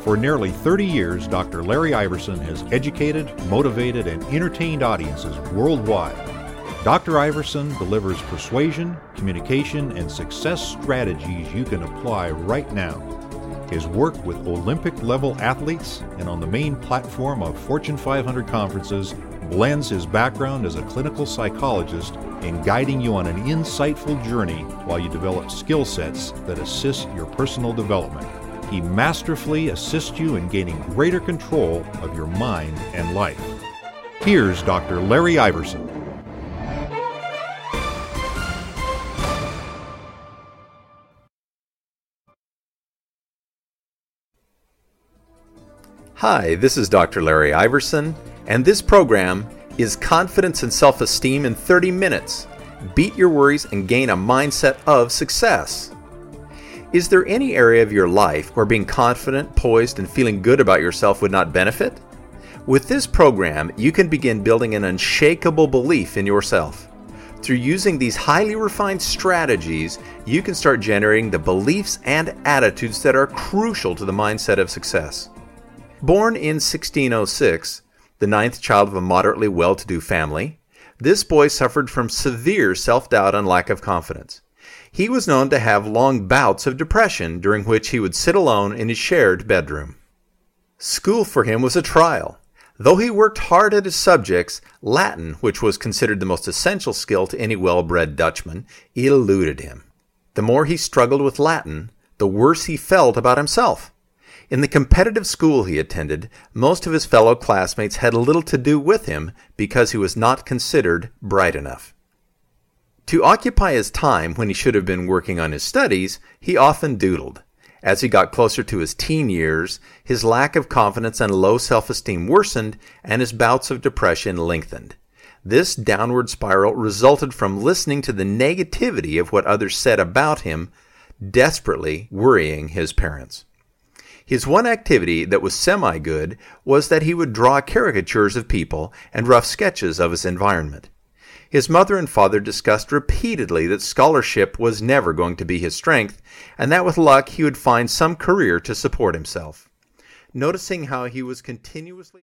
For nearly 30 years, Dr. Larry Iverson has educated, motivated, and entertained audiences worldwide. Dr. Iverson delivers persuasion, communication, and success strategies you can apply right now. His work with Olympic-level athletes and on the main platform of Fortune 500 conferences blends his background as a clinical psychologist in guiding you on an insightful journey while you develop skill sets that assist your personal development. He masterfully assists you in gaining greater control of your mind and life. Here's Dr. Larry Iverson. Hi, this is Dr. Larry Iverson, and this program is Confidence and Self-Esteem in 30 Minutes. Beat your worries and gain a mindset of success. Is there any area of your life where being confident, poised, and feeling good about yourself would not benefit? With this program, you can begin building an unshakable belief in yourself. Through using these highly refined strategies, you can start generating the beliefs and attitudes that are crucial to the mindset of success. Born in 1606, the ninth child of a moderately well-to-do family, this boy suffered from severe self-doubt and lack of confidence. He was known to have long bouts of depression during which he would sit alone in his shared bedroom. School for him was a trial. Though he worked hard at his subjects, Latin, which was considered the most essential skill to any well-bred Dutchman, eluded him. The more he struggled with Latin, the worse he felt about himself. In the competitive school he attended, most of his fellow classmates had little to do with him because he was not considered bright enough. To occupy his time when he should have been working on his studies, he often doodled. As he got closer to his teen years, his lack of confidence and low self-esteem worsened, and his bouts of depression lengthened. This downward spiral resulted from listening to the negativity of what others said about him, desperately worrying his parents. His one activity that was semi-good was that he would draw caricatures of people and rough sketches of his environment. His mother and father discussed repeatedly that scholarship was never going to be his strength, and that with luck he would find some career to support himself. Noticing how he was continuously